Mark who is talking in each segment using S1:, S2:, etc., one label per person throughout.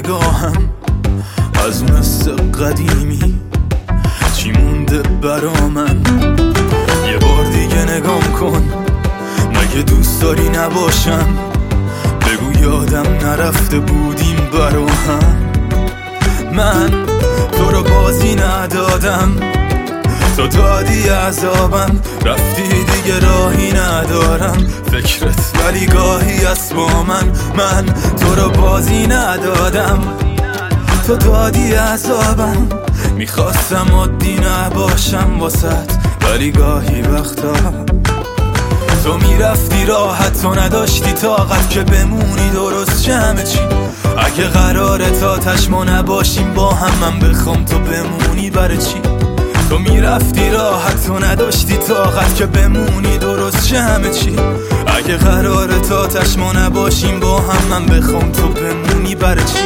S1: نگاهم از مثل قدیمی چی مونده برا من؟ یه بار دیگه نگام کن، مگه دوست داری نباشم؟ بگو یادم نرفته بودیم برا هم. من تو رو بازی ندادم، تو دادی عذابم، رفتی دیگه راهی ندارم فکرت ولی گاهی هست با من تو رو بازی ندادم، تو دادی عذابم، میخواستم عادی نباشم واسط ولی گاهی وقتا تو میرفتی راحت، تو نداشتی طاقت که بمونی درست جمع چی. اگه قراره تا تش ما نباشیم با هم، من بخوام تو بمونی برای چی؟ تو میرفتی راحت، تو نداشتی طاقت که بمونی درست جمع چی. اگه قراره تا تش ما نباشیم با هم، من بخوام تو بمونی برای چی؟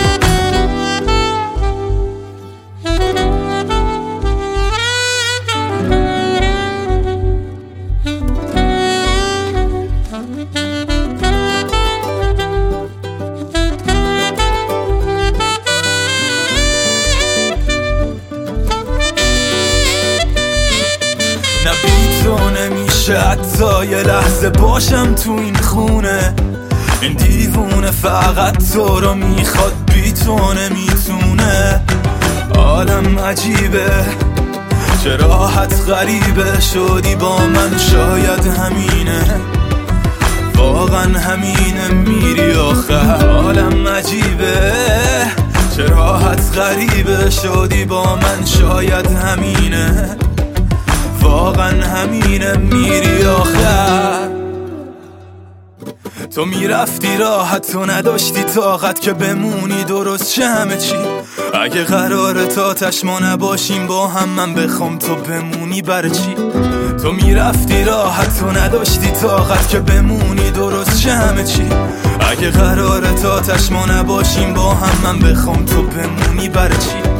S1: نه بی تو نمیشه حتی یه لحظه باشم تو این خونه، این دیوونه فقط تو رو میخواد، بی تو نمیتونه. عالم عجیبه، چه راحت غریبه شدی با من، شاید همینه، واقعا همینه میری آخر. عالم عجیبه، چه راحت غریبه شدی با من، شاید همینه، واقعا همینه میری آخر. تو میرفتی راحت، تو نداشتی طاقت که بمونی درست چه همه چی. اگه قراره تا تش ما نباشیم با هم، من بخوام تو بمونی برای چی؟ تو میرفتی راحت، تو نداشتی طاقت که بمونی درست چه همه چی. اگه قراره تا تش ما نباشیم با هم، من بخوام تو بمونی برای چی؟